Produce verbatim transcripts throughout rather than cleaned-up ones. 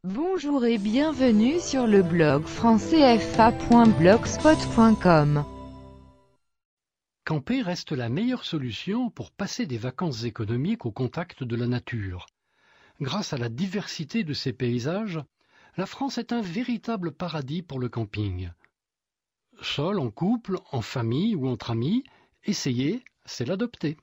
Bonjour et bienvenue sur le blog français f a point blogspot point com. Camper reste la meilleure solution pour passer des vacances économiques au contact de la nature. Grâce à la diversité de ses paysages, la France est un véritable paradis pour le camping. Seul, en couple, en famille ou entre amis, essayer, c'est l'adopter.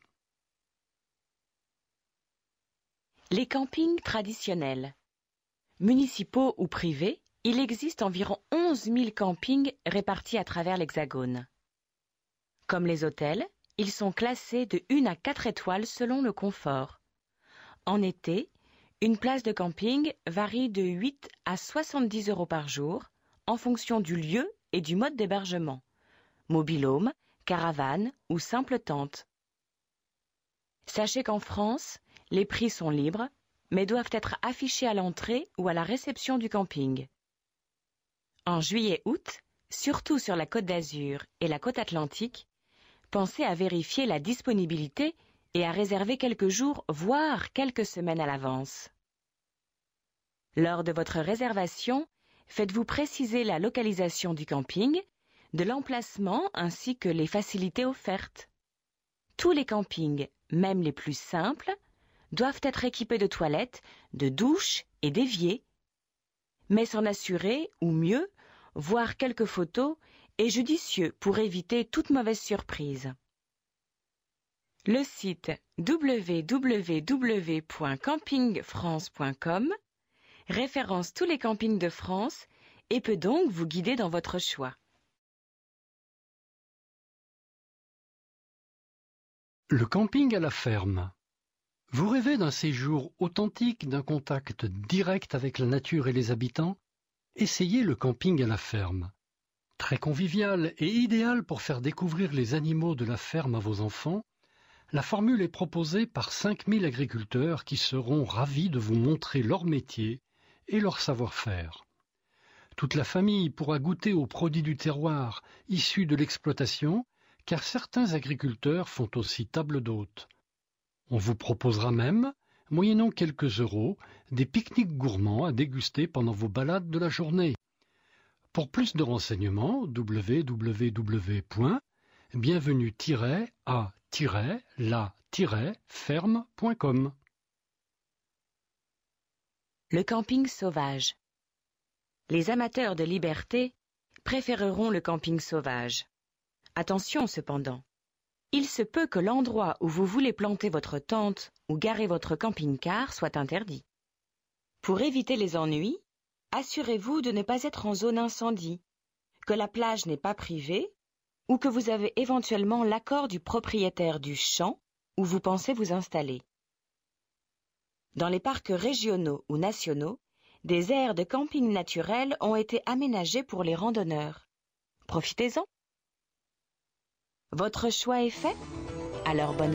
Les campings traditionnels. Municipaux ou privés, il existe environ onze mille campings répartis à travers l'Hexagone. Comme les hôtels, ils sont classés de une à quatre étoiles selon le confort. En été, une place de camping varie de huit à soixante-dix euros par jour en fonction du lieu et du mode d'hébergement, mobil-home, caravane ou simple tente. Sachez qu'en France, les prix sont libres, mais doivent être affichés à l'entrée ou à la réception du camping. En juillet-août, surtout sur la Côte d'Azur et la côte atlantique, pensez à vérifier la disponibilité et à réserver quelques jours, voire quelques semaines à l'avance. Lors de votre réservation, faites-vous préciser la localisation du camping, de l'emplacement ainsi que les facilités offertes. Tous les campings, même les plus simples, doivent être équipés de toilettes, de douches et d'éviers. Mais s'en assurer, ou mieux, voir quelques photos, est judicieux pour éviter toute mauvaise surprise. Le site w w w point camping france point com référence tous les campings de France et peut donc vous guider dans votre choix. Le camping à la ferme. Vous rêvez d'un séjour authentique, d'un contact direct avec la nature et les habitants? Essayez le camping à la ferme. Très convivial et idéal pour faire découvrir les animaux de la ferme à vos enfants, la formule est proposée par cinq mille agriculteurs qui seront ravis de vous montrer leur métier et leur savoir-faire. Toute la famille pourra goûter aux produits du terroir issus de l'exploitation, car certains agriculteurs font aussi table d'hôte. On vous proposera même, moyennant quelques euros, des pique-niques gourmands à déguster pendant vos balades de la journée. Pour plus de renseignements, w w w point bienvenue tiret à tiret la tiret ferme point com. Le camping sauvage. Les amateurs de liberté préféreront le camping sauvage. Attention cependant. Il se peut que l'endroit où vous voulez planter votre tente ou garer votre camping-car soit interdit. Pour éviter les ennuis, assurez-vous de ne pas être en zone incendie, que la plage n'est pas privée ou que vous avez éventuellement l'accord du propriétaire du champ où vous pensez vous installer. Dans les parcs régionaux ou nationaux, des aires de camping naturel ont été aménagées pour les randonneurs. Profitez-en! Votre choix est fait? Alors bonne